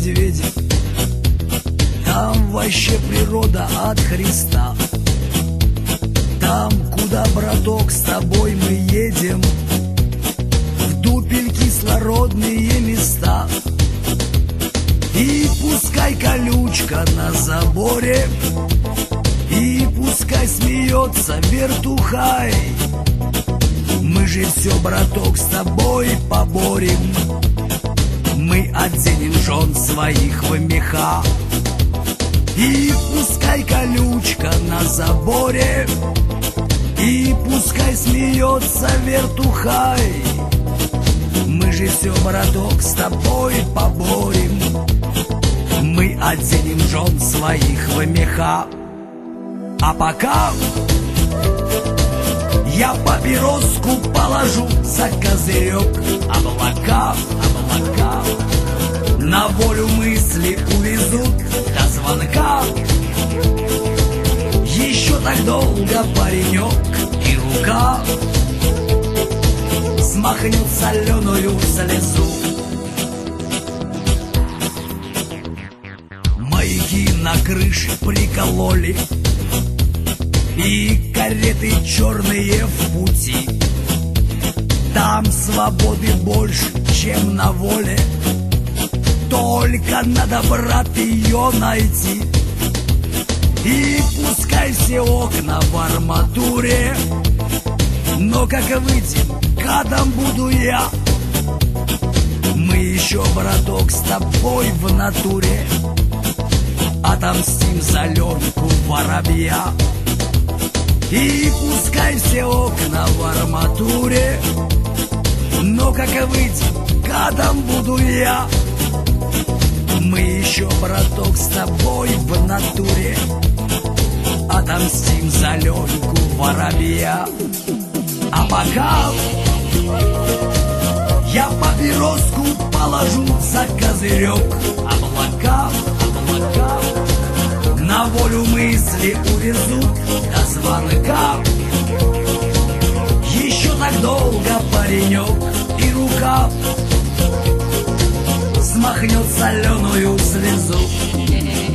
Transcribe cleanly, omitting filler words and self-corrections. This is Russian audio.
медведи. Там вообще природа от Христа. Там, куда, браток, с тобой мы едем, в дупель кислородные места. И пускай колючка на заборе, и пускай смеется вертухай, мы же все, браток, с тобой поборем. Мы оденем жен своих в меха. И пускай колючка на заборе, и пускай смеется вертухай, мы же все, браток, с тобой поборем. Мы оденем жен своих в меха. А пока я папироску положу за козырек. Облака, облака на волю мысли увезут до звонка. Еще так долго паренек и рука смахнет соленую слезу. Маяки на крыше прикололи, и кареты черные в пути. Там свободы больше, чем на воле, только надо, брат, ее найти. И пускай все окна в арматуре, но как выйдем, гадом буду я. Мы еще, браток, с тобой в натуре отомстим за Ленку воробья. И пускай все окна в арматуре, но как выйдем, гадом буду я. Мы еще, браток, с тобой в натуре отомстим за Ленку воробья. А пока я папироску положу за козырек. Облака, облака на волю мысли увезут до звонка. Еще так долго паренек и рука смахнет соленую слезу.